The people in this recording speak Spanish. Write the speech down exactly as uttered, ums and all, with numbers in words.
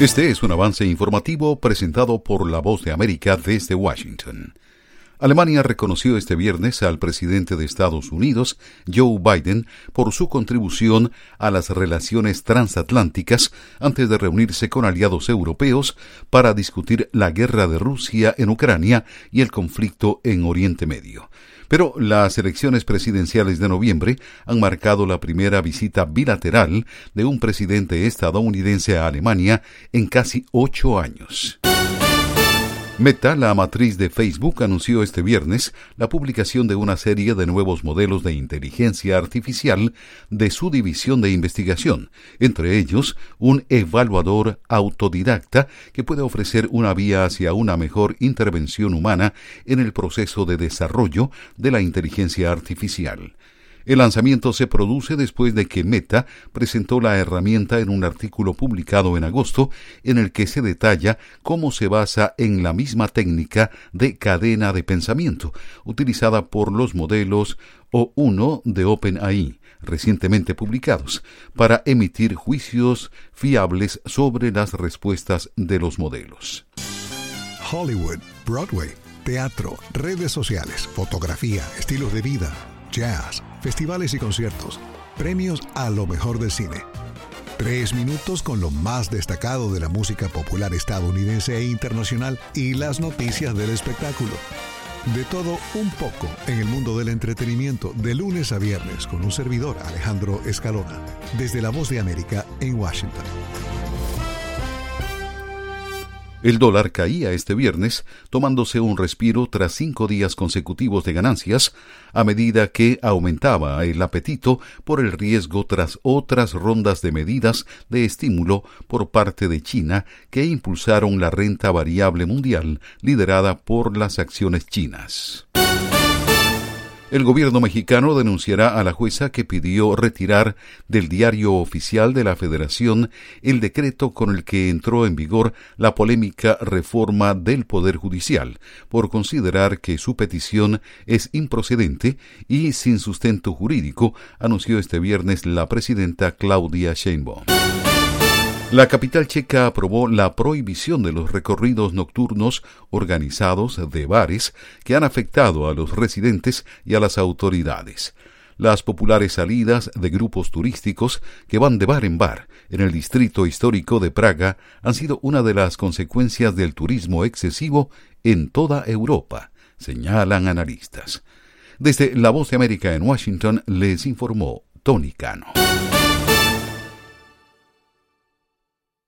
Este es un avance informativo presentado por La Voz de América desde Washington. Alemania reconoció este viernes al presidente de Estados Unidos, Joe Biden, por su contribución a las relaciones transatlánticas antes de reunirse con aliados europeos para discutir la guerra de Rusia en Ucrania y el conflicto en Oriente Medio. Pero las elecciones presidenciales de noviembre han marcado la primera visita bilateral de un presidente estadounidense a Alemania en casi ocho años. Meta, la matriz de Facebook, anunció este viernes la publicación de una serie de nuevos modelos de inteligencia artificial de su división de investigación, entre ellos un evaluador autodidacta que puede ofrecer una vía hacia una mejor intervención humana en el proceso de desarrollo de la inteligencia artificial. El lanzamiento se produce después de que Meta presentó la herramienta en un artículo publicado en agosto en el que se detalla cómo se basa en la misma técnica de cadena de pensamiento utilizada por los modelos O uno de OpenAI, recientemente publicados, para emitir juicios fiables sobre las respuestas de los modelos. Hollywood, Broadway, teatro, redes sociales, fotografía, estilos de vida, jazz, festivales y conciertos, premios a lo mejor del cine. Tres minutos con lo más destacado de la música popular estadounidense e internacional y las noticias del espectáculo. De todo un poco en el mundo del entretenimiento, de lunes a viernes, con un servidor, Alejandro Escalona, desde La Voz de América en Washington. El dólar caía este viernes, tomándose un respiro tras cinco días consecutivos de ganancias, a medida que aumentaba el apetito por el riesgo tras otras rondas de medidas de estímulo por parte de China que impulsaron la renta variable mundial, liderada por las acciones chinas. El gobierno mexicano denunciará a la jueza que pidió retirar del diario oficial de la Federación el decreto con el que entró en vigor la polémica reforma del Poder Judicial, por considerar que su petición es improcedente y sin sustento jurídico, anunció este viernes la presidenta Claudia Sheinbaum. La capital checa aprobó la prohibición de los recorridos nocturnos organizados de bares que han afectado a los residentes y a las autoridades. Las populares salidas de grupos turísticos que van de bar en bar en el distrito histórico de Praga han sido una de las consecuencias del turismo excesivo en toda Europa, señalan analistas. Desde La Voz de América en Washington les informó Tony Cano.